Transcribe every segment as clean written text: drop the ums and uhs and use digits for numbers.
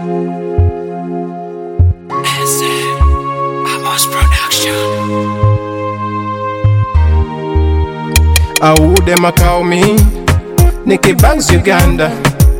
Who them a call me? Nicky Banks, Uganda.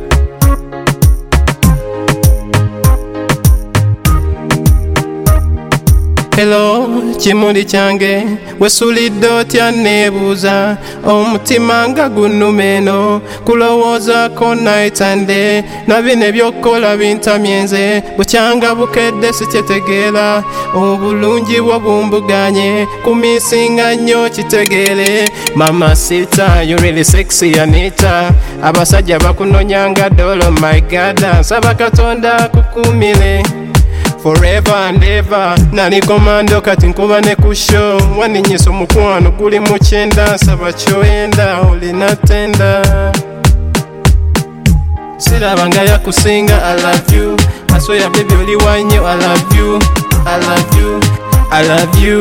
Hello, chimundi change, wesulidde otya nebuuza, omutima nga gunnumeno, kulowoozaako night and day, na bino ebyokkola bintamye nze, bukyanga bukedde sikyetegeera, obulungi bwo bumbuganye, kumisinga nnyo kitegeere, mama sita, you really sexy Anita, abasajja bakunonyanga dolo, my God, nsaba Katonda kukumire. Forever and ever, nali komando kati nkuba ne kusho, waninyisa omukwano guli mu kyenda, nsaba kyoyenda olina tenda. Sirabanga yakusinga, I love you, I swear baby oli wanyo, I love you, I love you, I love you.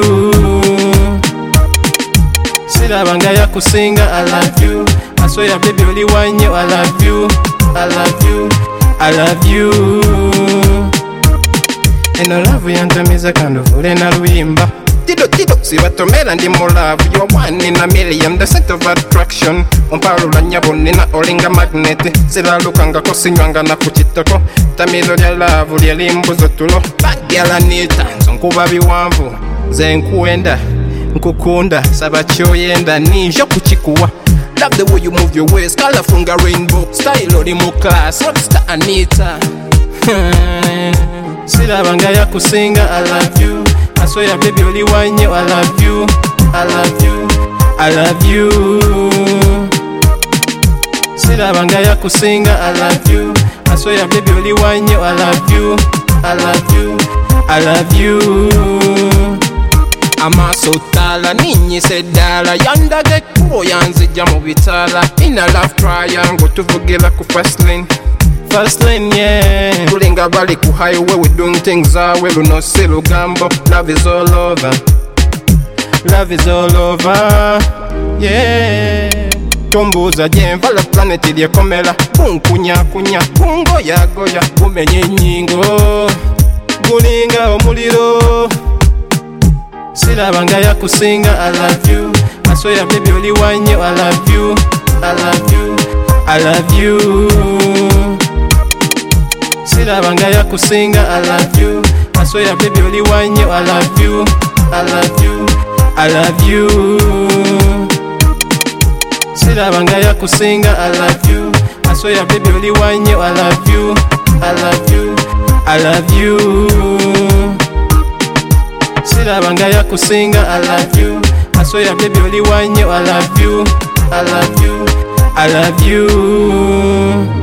Sirabanga yakusinga, I love you, I swear baby oli wanyo, I love you, I love you, I love you. Eno love yantamiza kanduvule na luyimba. Tido, sibatomera ndi mu love. You're one in a million, the center of attraction. Omparula nyabonina olinga magnet. Siralukanga kosinywanga na kuchitoko. Tamilo lya love lya limbuzo tulo. Bagyala nita, nkuba biwanvu. Ze nkuenda, nkukunda, saba kyoyenda, ninja kuchikuwa. Love the way you move your waist, colorful nga rainbow. Style oli mu class, rockstar Anita. Sirabanga yakusinga, I love you, I swear baby oli wanyo, I love you, I love you, I love you. Sirabanga yakusinga, I love you, I swear baby oli wanyo, I love you, I love you, I love you. Amaso tala ninyise ddala, yandage ekkubo yanzijja mu bitala. In a love triangle tuvugira ku first lane. First lane, yeah. Tulinga bali ku highway, we doing things our way, luno si lugambo. Love is all over, love is all over, yeah. Tombuza jenvala planet lyekomera, bunkunyakunya, bungoyagoya, bumenye nyingo, gulinga omuliro. Sirabanga yakusinga, I love you, I swear baby oli wanyo, I love you, I love you, I love you. Sirabanga yakusinga, I love you, I swear baby oli wanyo, I love you, I love you, I love you. Sirabanga yakusinga, I love you, I swear baby oli wanyo, I love you, I love you, I love you. Sirabanga yakusinga, I love you, I swear baby oli wanyo, I love you, I love you, I love you.